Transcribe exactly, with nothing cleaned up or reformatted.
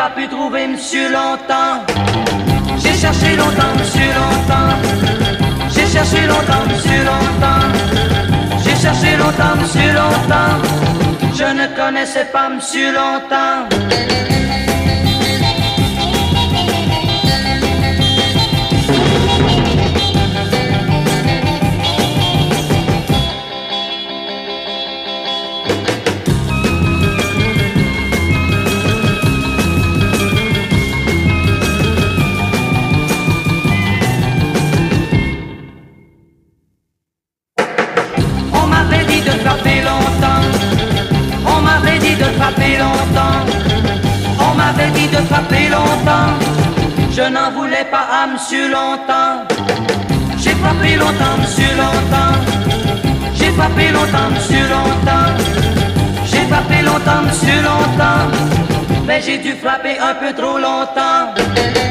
pas pu trouver monsieur longtemps. J'ai cherché longtemps monsieur longtemps. J'ai cherché longtemps monsieur longtemps. J'ai cherché longtemps monsieur longtemps. Je ne connaissais pas monsieur longtemps. Longtemps, on m'avait dit de frapper longtemps. Je n'en voulais pas à monsieur longtemps. J'ai frappé longtemps, monsieur longtemps. J'ai frappé longtemps, monsieur longtemps. J'ai frappé longtemps, monsieur longtemps. Mais j'ai dû frapper un peu trop longtemps.